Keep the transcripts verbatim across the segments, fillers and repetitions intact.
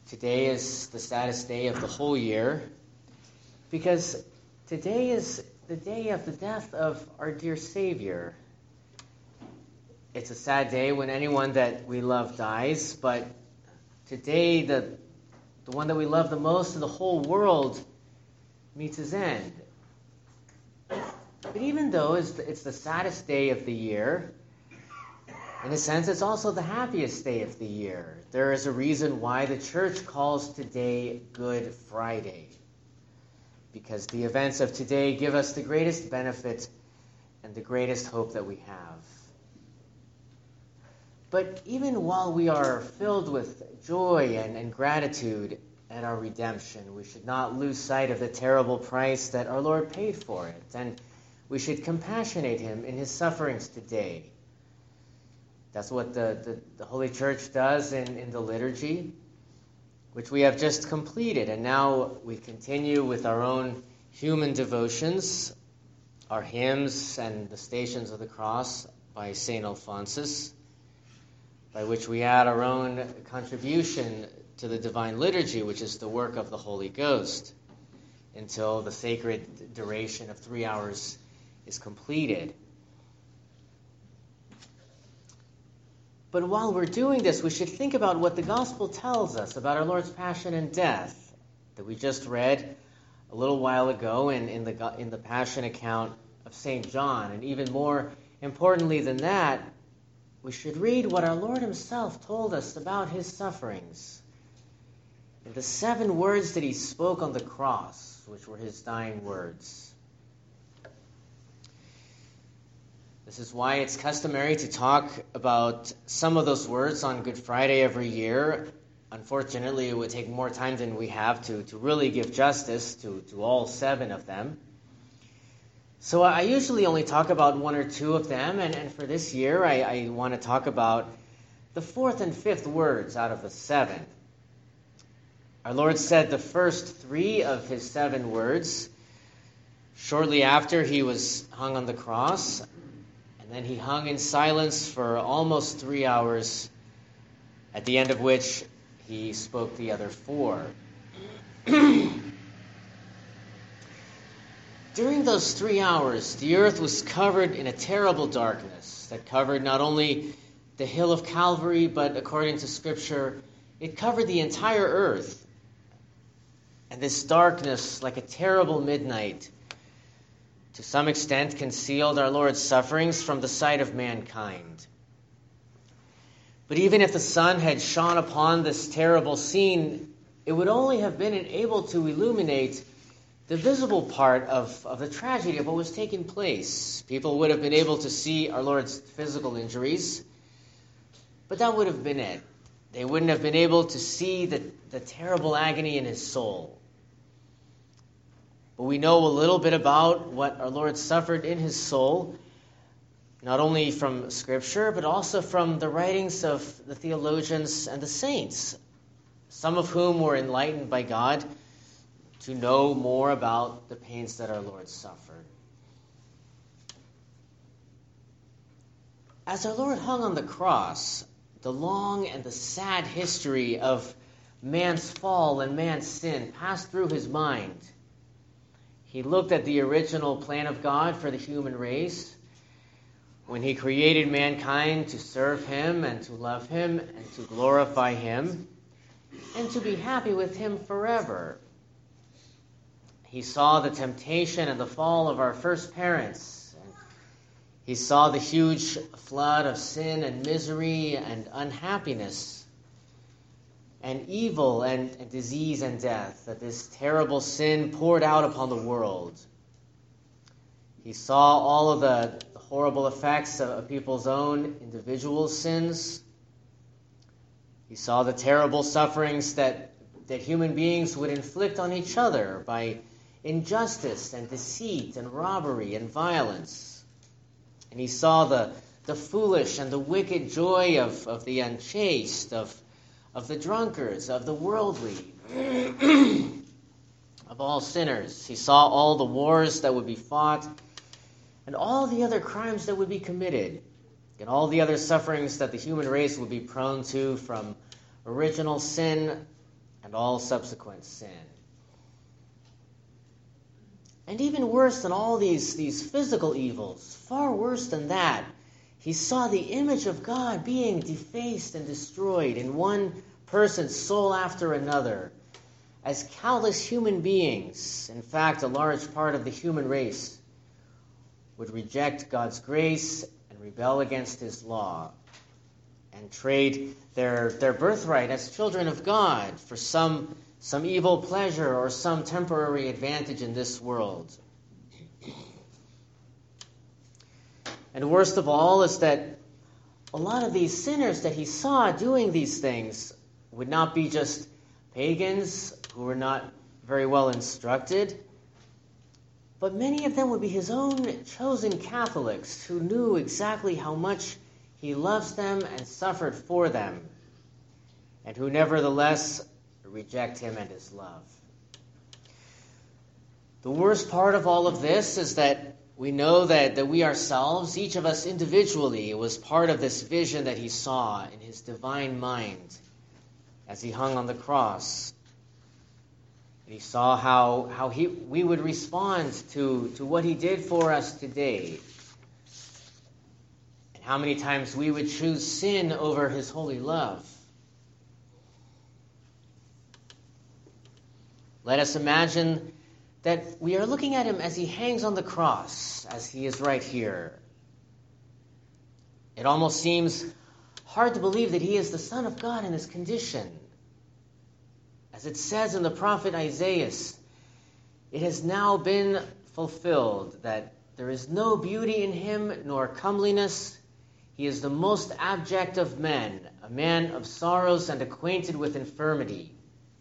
Today is the saddest day of the whole year because today is the day of the death of our dear Savior. It's a sad day when anyone that we love dies, but today the the one that we love the most in the whole world meets his end. But even though it's the, it's the saddest day of the year, in a sense, it's also the happiest day of the year. There is a reason why the church calls today Good Friday, because the events of today give us the greatest benefit and the greatest hope that we have. But even while we are filled with joy and, and gratitude at our redemption, we should not lose sight of the terrible price that our Lord paid for it, and we should compassionate him in his sufferings today. That's what the, the, the Holy Church does in, in the liturgy, which we have just completed. And now we continue with our own human devotions, our hymns and the Stations of the Cross by Saint Alphonsus, by which we add our own contribution to the Divine Liturgy, which is the work of the Holy Ghost, until the sacred duration of three hours is completed. But while we're doing this, we should think about what the Gospel tells us about our Lord's passion and death that we just read a little while ago in, in, the, in the Passion account of Saint John. And even more importantly than that, we should read what our Lord himself told us about his sufferings in the seven words that he spoke on the cross, which were his dying words. This is why it's customary to talk about some of those words on Good Friday every year. Unfortunately, it would take more time than we have to, to really give justice to, to all seven of them. So I usually only talk about one or two of them, and, and for this year I, I want to talk about the fourth and fifth words out of the seven. Our Lord said the first three of his seven words shortly after he was hung on the cross. And then he hung in silence for almost three hours, at the end of which he spoke the other four. During those three hours, the earth was covered in a terrible darkness that covered not only the hill of Calvary, but according to Scripture, it covered the entire earth. And this darkness, like a terrible midnight, to some extent concealed our Lord's sufferings from the sight of mankind. But even if the sun had shone upon this terrible scene, it would only have been able to illuminate the visible part of, of the tragedy of what was taking place. People would have been able to see our Lord's physical injuries, but that would have been it. They wouldn't have been able to see the, the terrible agony in his soul. But we know a little bit about what our Lord suffered in his soul, not only from Scripture, but also from the writings of the theologians and the saints, some of whom were enlightened by God to know more about the pains that our Lord suffered. As our Lord hung on the cross, the long and the sad history of man's fall and man's sin passed through his mind. He looked at the original plan of God for the human race when he created mankind to serve him and to love him and to glorify him and to be happy with him forever. He saw the temptation and the fall of our first parents. He saw the huge flood of sin and misery and unhappiness and evil and, and disease and death that this terrible sin poured out upon the world. He saw all of the, the horrible effects of, of people's own individual sins. He saw the terrible sufferings that, that human beings would inflict on each other by injustice and deceit and robbery and violence. And he saw the, the foolish and the wicked joy of, of the unchaste, of of the drunkards, of the worldly, of all sinners. He saw all the wars that would be fought and all the other crimes that would be committed and all the other sufferings that the human race would be prone to from original sin and all subsequent sin. And even worse than all these, these physical evils, far worse than that, he saw the image of God being defaced and destroyed in one person's soul after another, as countless human beings, in fact, a large part of the human race, would reject God's grace and rebel against his law and trade their, their birthright as children of God for some, some evil pleasure or some temporary advantage in this world. And worst of all is that a lot of these sinners that he saw doing these things would not be just pagans who were not very well instructed, but many of them would be his own chosen Catholics who knew exactly how much he loves them and suffered for them, and who nevertheless reject him and his love. The worst part of all of this is that we know that, that we ourselves, each of us individually, was part of this vision that he saw in his divine mind as he hung on the cross. And he saw how, how he, we would respond to, to what he did for us today. And how many times we would choose sin over his holy love. Let us imagine that we are looking at him as he hangs on the cross, as he is right here. It almost seems hard to believe that he is the Son of God in this condition. As it says in the prophet Isaiah, it has now been fulfilled that there is no beauty in him nor comeliness. He is the most abject of men, a man of sorrows and acquainted with infirmity.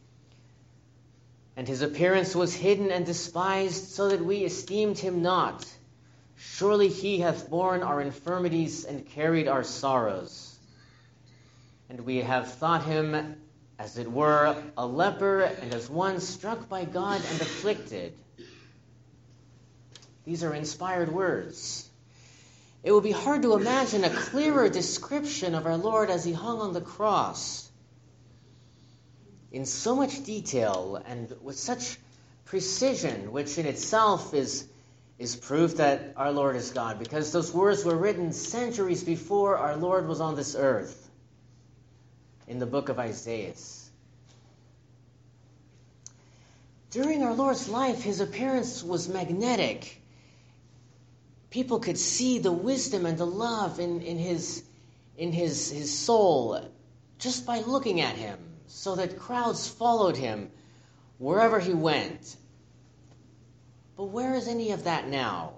And his appearance was hidden and despised, so that we esteemed him not. Surely he hath borne our infirmities and carried our sorrows. And we have thought him, as it were, a leper, and as one struck by God and afflicted. These are inspired words. It would be hard to imagine a clearer description of our Lord as he hung on the cross, in so much detail and with such precision, which in itself is, is proof that our Lord is God, because those words were written centuries before our Lord was on this earth, in the book of Isaiah. During our Lord's life, his appearance was magnetic. People could see the wisdom and the love in, in, his, in his, his soul just by looking at him, so that crowds followed him wherever he went. But where is any of that now?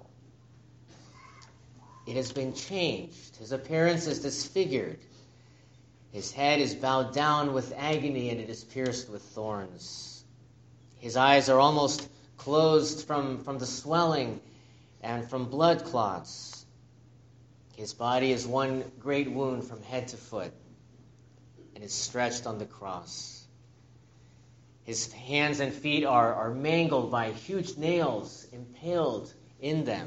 It has been changed. His appearance is disfigured. His head is bowed down with agony, and it is pierced with thorns. His eyes are almost closed from, from the swelling and from blood clots. His body is one great wound from head to foot, and is stretched on the cross. His hands and feet are, are mangled by huge nails impaled in them.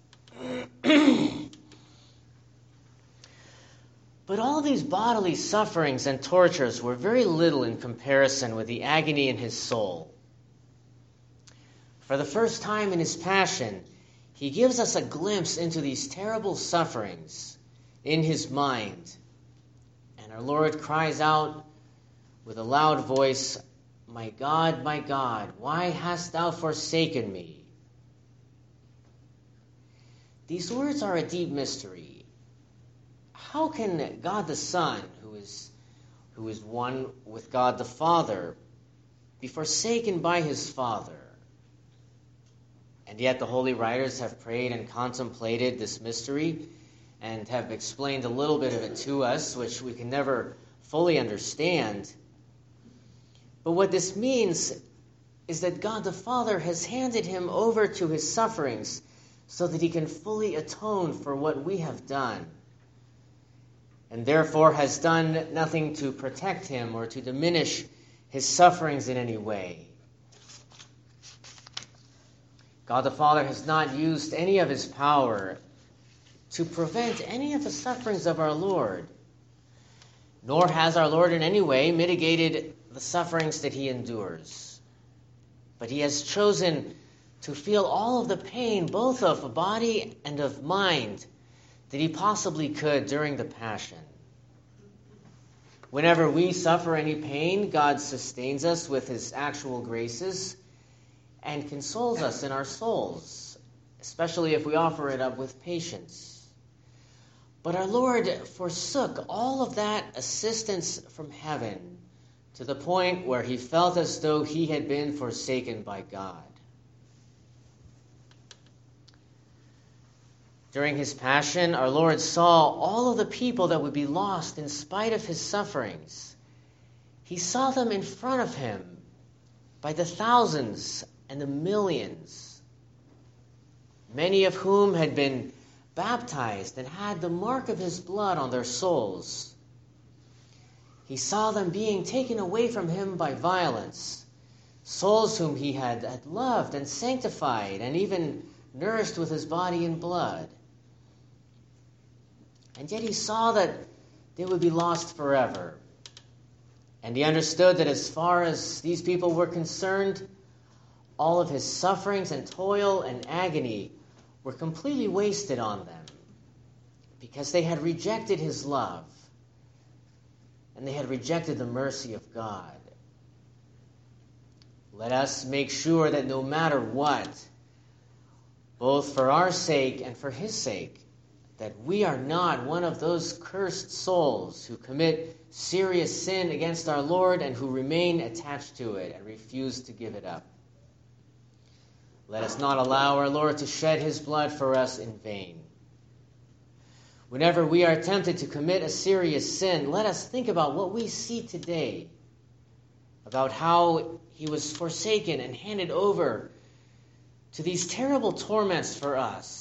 But all these bodily sufferings and tortures were very little in comparison with the agony in his soul. For the first time in his passion, he gives us a glimpse into these terrible sufferings in his mind. And our Lord cries out with a loud voice, "My God, my God, why hast thou forsaken me?" These words are a deep mystery. How can God the Son, who is, who is one with God the Father, be forsaken by his Father? And yet the holy writers have prayed and contemplated this mystery and have explained a little bit of it to us, which we can never fully understand. But what this means is that God the Father has handed him over to his sufferings so that he can fully atone for what we have done, and therefore has done nothing to protect him or to diminish his sufferings in any way. God the Father has not used any of his power to prevent any of the sufferings of our Lord, nor has our Lord in any way mitigated the sufferings that he endures, but he has chosen to feel all of the pain, both of body and of mind, that he possibly could during the Passion. Whenever we suffer any pain, God sustains us with his actual graces and consoles us in our souls, especially if we offer it up with patience. But our Lord forsook all of that assistance from heaven to the point where he felt as though he had been forsaken by God. During his Passion, our Lord saw all of the people that would be lost in spite of his sufferings. He saw them in front of him by the thousands and the millions, many of whom had been baptized and had the mark of his blood on their souls. He saw them being taken away from him by violence, souls whom he had, had loved and sanctified and even nourished with his body and blood. And yet he saw that they would be lost forever. And he understood that as far as these people were concerned, all of his sufferings and toil and agony were completely wasted on them because they had rejected his love and they had rejected the mercy of God. Let us make sure that no matter what, both for our sake and for his sake, that we are not one of those cursed souls who commit serious sin against our Lord and who remain attached to it and refuse to give it up. Let us not allow our Lord to shed his blood for us in vain. Whenever we are tempted to commit a serious sin, let us think about what we see today, about how he was forsaken and handed over to these terrible torments for us.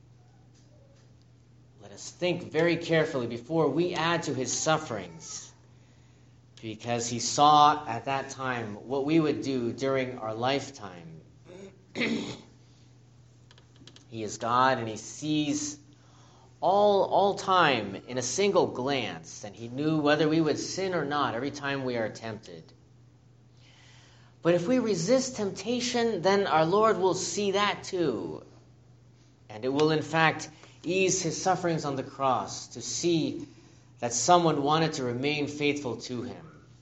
Let us think very carefully before we add to his sufferings, because he saw at that time what we would do during our lifetime. He is God, and he sees all, all time in a single glance, and he knew whether we would sin or not every time we are tempted. But if we resist temptation, then our Lord will see that too. And it will, in fact, ease his sufferings on the cross to see that someone wanted to remain faithful to him.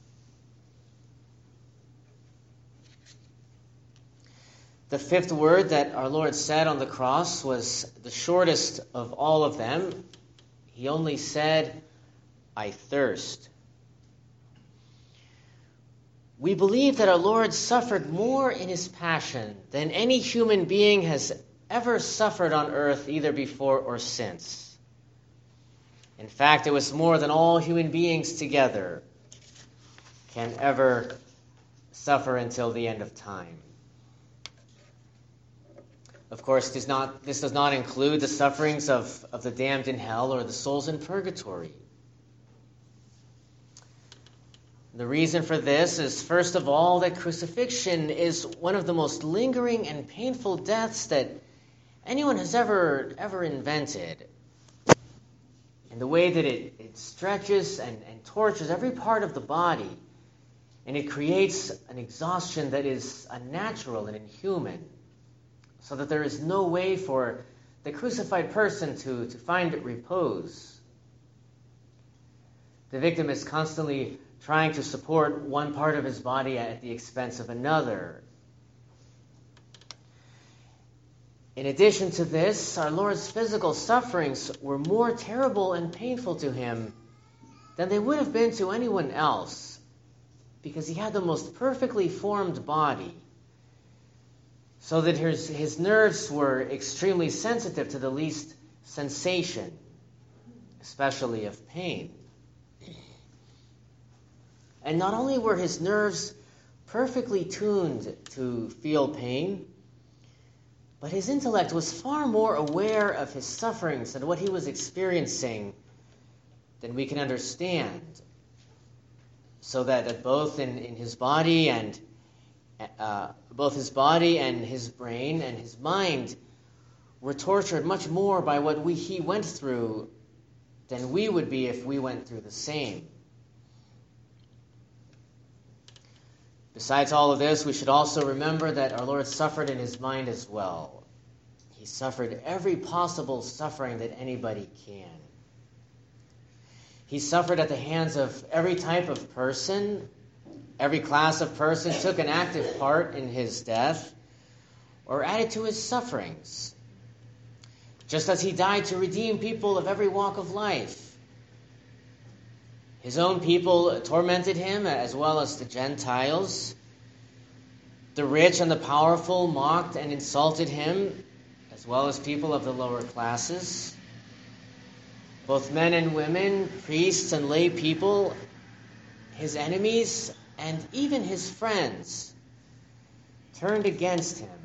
The fifth word that our Lord said on the cross was the shortest of all of them. He only said, "I thirst." We believe that our Lord suffered more in his Passion than any human being has ever suffered on earth, either before or since. In fact, it was more than all human beings together can ever suffer until the end of time. Of course, this, not, this does not include the sufferings of, of the damned in hell or the souls in purgatory. The reason for this is, first of all, that crucifixion is one of the most lingering and painful deaths that anyone has ever, ever invented. And the way that it, it stretches and, and tortures every part of the body, and it creates an exhaustion that is unnatural and inhuman, so that there is no way for the crucified person to, to find repose. The victim is constantly trying to support one part of his body at the expense of another. In addition to this, our Lord's physical sufferings were more terrible and painful to him than they would have been to anyone else, because he had the most perfectly formed body, so that his, his nerves were extremely sensitive to the least sensation, especially of pain. And not only were his nerves perfectly tuned to feel pain, but his intellect was far more aware of his sufferings and what he was experiencing than we can understand. So that, that both in, in his body and uh, both his body and his brain and his mind were tortured much more by what we, he went through than we would be if we went through the same. Besides all of this, we should also remember that our Lord suffered in his mind as well. He suffered every possible suffering that anybody can. He suffered at the hands of every type of person. Every class of person took an active part in his death or added to his sufferings. Just as he died to redeem people of every walk of life. His own people tormented him, as well as the Gentiles. The rich and the powerful mocked and insulted him, as well as people of the lower classes. Both men and women, priests and lay people, his enemies, and even his friends, turned against him.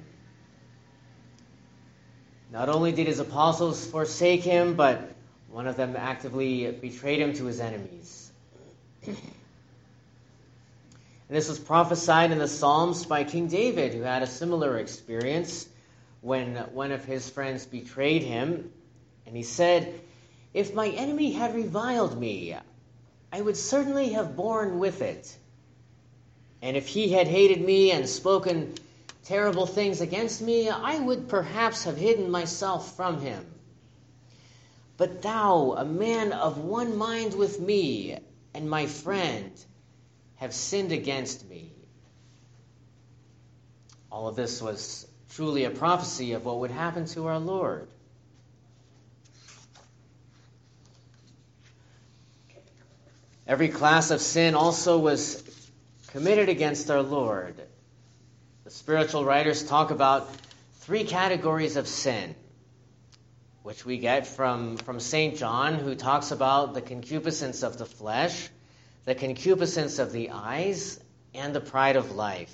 Not only did his apostles forsake him, but one of them actively betrayed him to his enemies. And this was prophesied in the Psalms by King David, who had a similar experience when one of his friends betrayed him. And he said, "If my enemy had reviled me, I would certainly have borne with it. And if he had hated me and spoken terrible things against me, I would perhaps have hidden myself from him. But thou, a man of one mind with me, and my friend, have sinned against me." All of this was truly a prophecy of what would happen to our Lord. Every class of sin also was committed against our Lord. The spiritual writers talk about three categories of sin, which we get from, from Saint John, who talks about the concupiscence of the flesh, the concupiscence of the eyes, and the pride of life.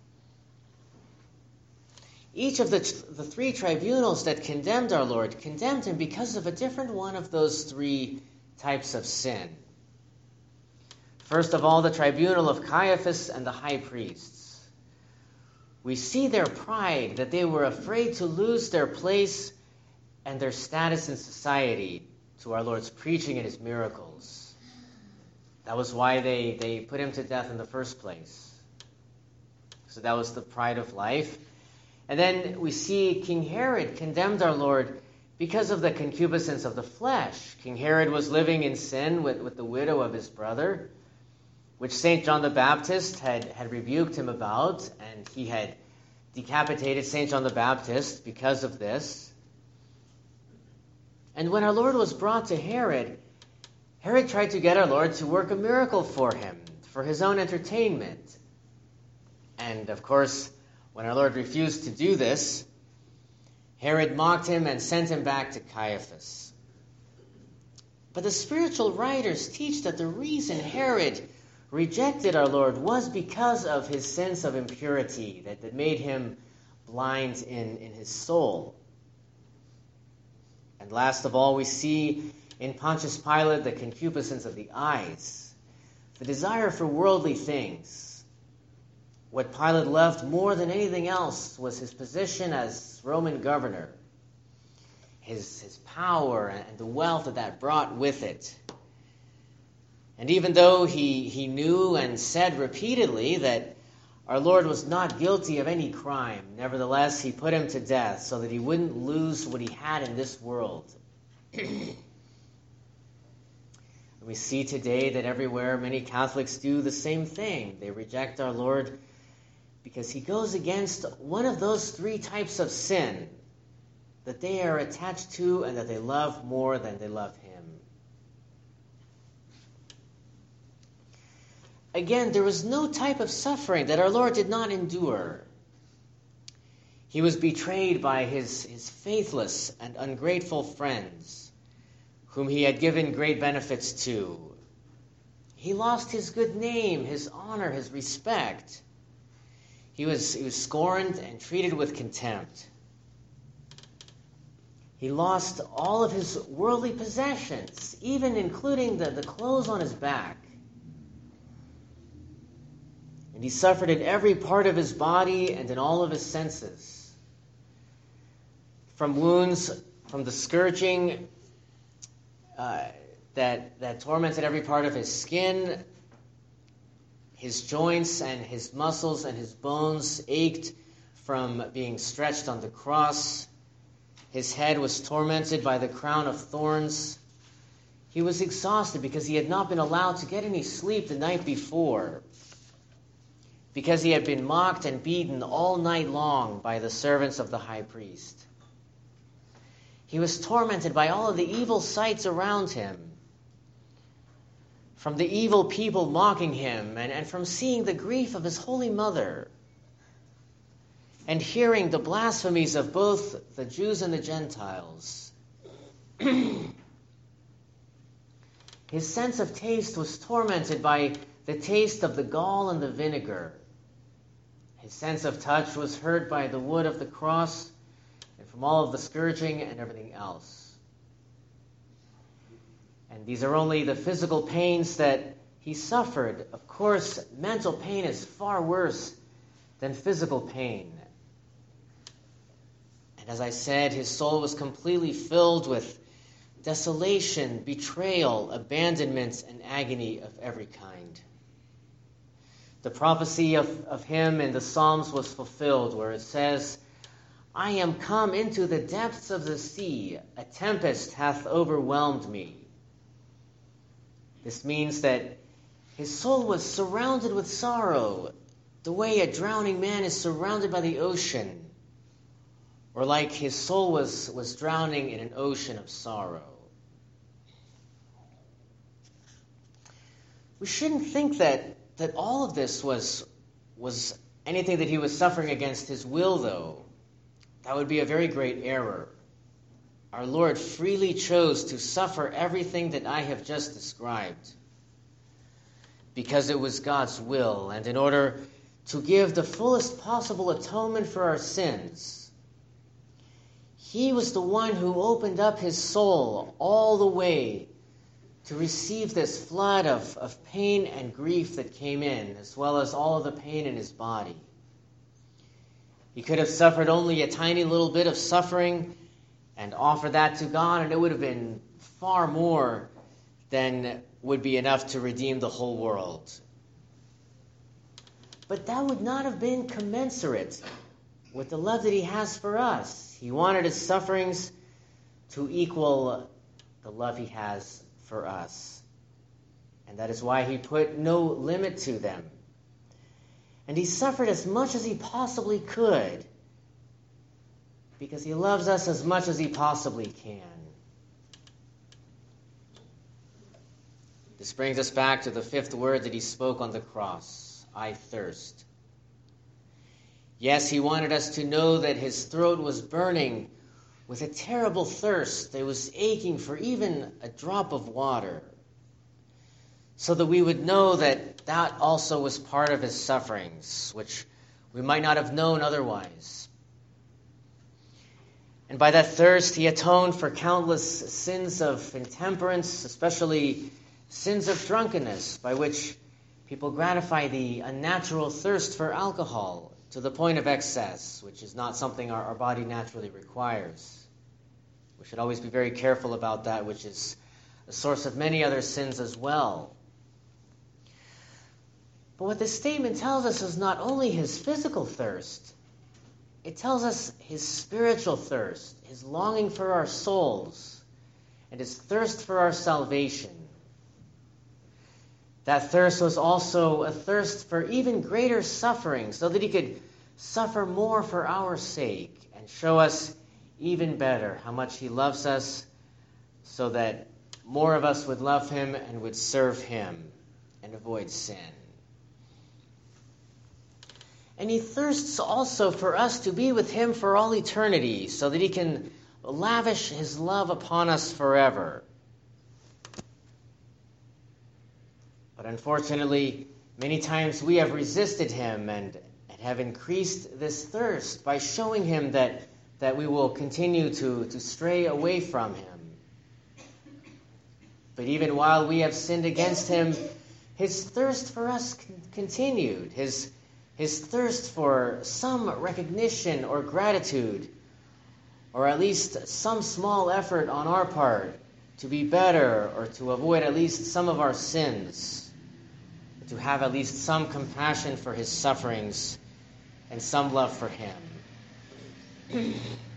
Each of the, the three tribunals that condemned our Lord condemned him because of a different one of those three types of sin. First of all, the tribunal of Caiaphas and the high priests. We see their pride, that they were afraid to lose their place and their status in society to our Lord's preaching and his miracles. That was why they, they put him to death in the first place. So that was the pride of life. And then we see King Herod condemned our Lord because of the concupiscence of the flesh. King Herod was living in sin with, with the widow of his brother, which Saint John the Baptist had, had rebuked him about, and he had decapitated Saint John the Baptist because of this. And when our Lord was brought to Herod, Herod tried to get our Lord to work a miracle for him, for his own entertainment. And of course, when our Lord refused to do this, Herod mocked him and sent him back to Caiaphas. But the spiritual writers teach that the reason Herod rejected our Lord was because of his sense of impurity that, that made him blind in, in his soul. And last of all, we see in Pontius Pilate the concupiscence of the eyes, the desire for worldly things. What Pilate loved more than anything else was his position as Roman governor, his, his power and the wealth that that brought with it. And even though he, he knew and said repeatedly that our Lord was not guilty of any crime, nevertheless he put him to death so that he wouldn't lose what he had in this world. We see today that everywhere many Catholics do the same thing. They reject our Lord because he goes against one of those three types of sin that they are attached to and that they love more than they love him. Again, there was no type of suffering that our Lord did not endure. He was betrayed by his, his faithless and ungrateful friends, whom he had given great benefits to. He lost his good name, his honor, his respect. He was, he was scorned and treated with contempt. He lost all of his worldly possessions, even including the, the clothes on his back. And he suffered in every part of his body and in all of his senses. From wounds, from the scourging uh, that, that tormented every part of his skin, His joints and his muscles and his bones ached from being stretched on the cross. His head was tormented by the crown of thorns. He was exhausted because he had not been allowed to get any sleep the night before, because he had been mocked and beaten all night long by the servants of the high priest. He was tormented by all of the evil sights around him, from the evil people mocking him, and, and from seeing the grief of his holy mother, and hearing the blasphemies of both the Jews and the Gentiles. His sense of taste was tormented by the taste of the gall and the vinegar. His sense of touch was hurt by the wood of the cross and from all of the scourging and everything else. And these are only the physical pains that he suffered. Of course, mental pain is far worse than physical pain. And as I said, his soul was completely filled with desolation, betrayal, abandonment, and agony of every kind. The prophecy of, of him in the Psalms was fulfilled, where it says, "I am come into the depths of the sea, a tempest hath overwhelmed me." This means that his soul was surrounded with sorrow, the way a drowning man is surrounded by the ocean, or like his soul was, was drowning in an ocean of sorrow. We shouldn't think that, that all of this was, was anything that he was suffering against his will, though. That would be a very great error. Our Lord freely chose to suffer everything that I have just described because it was God's will, and in order to give the fullest possible atonement for our sins. He was the one who opened up his soul all the way to receive this flood of, of pain and grief that came in, as well as all of the pain in his body. He could have suffered only a tiny little bit of suffering and offered that to God, and it would have been far more than would be enough to redeem the whole world. But that would not have been commensurate with the love that he has for us. He wanted his sufferings to equal the love he has for us. And that is why he put no limit to them. And he suffered as much as he possibly could, because he loves us as much as he possibly can. This brings us back to the fifth word that he spoke on the cross: I thirst. Yes, he wanted us to know that his throat was burning with a terrible thirst that was aching for even a drop of water, so that we would know that that also was part of his sufferings, which we might not have known otherwise. And by that thirst, he atoned for countless sins of intemperance, especially sins of drunkenness, by which people gratify the unnatural thirst for alcohol to the point of excess, which is not something our, our body naturally requires. We should always be very careful about that, which is a source of many other sins as well. But what this statement tells us is not only his physical thirst, it tells us his spiritual thirst, his longing for our souls, and his thirst for our salvation. That thirst was also a thirst for even greater suffering, so that he could suffer more for our sake and show us even better how much he loves us, so that more of us would love him and would serve him and avoid sin. And he thirsts also for us to be with him for all eternity, so that he can lavish his love upon us forever. But unfortunately, many times we have resisted him and, and have increased this thirst by showing him that, that we will continue to, to stray away from him. But even while we have sinned against him, his thirst for us con- continued. His, his thirst for some recognition or gratitude, or at least some small effort on our part to be better or to avoid at least some of our sins, to have at least some compassion for his sufferings and some love for him.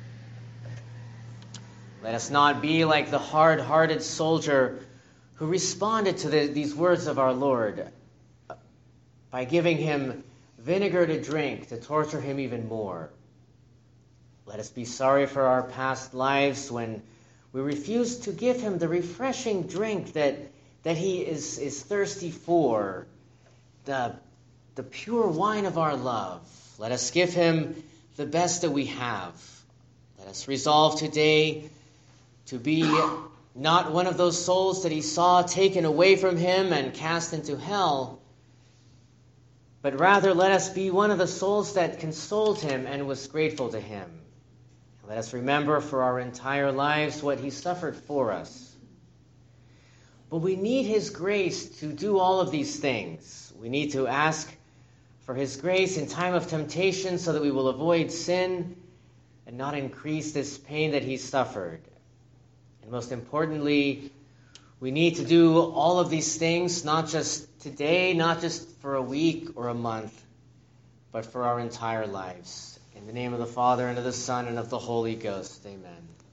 Let us not be like the hard-hearted soldier who responded to the, these words of our Lord by giving him vinegar to drink to torture him even more. Let us be sorry for our past lives when we refuse to give him the refreshing drink that, that he is, is thirsty for, the, the pure wine of our love. Let us give him the best that we have. Let us resolve today to be not one of those souls that he saw taken away from him and cast into hell, but rather let us be one of the souls that consoled him and was grateful to him. Let us remember for our entire lives what he suffered for us. But we need his grace to do all of these things. We need to ask for his grace in time of temptation so that we will avoid sin and not increase this pain that he suffered. And most importantly, we need to do all of these things not just today, not just for a week or a month, but for our entire lives. In the name of the Father, and of the Son, and of the Holy Ghost. Amen.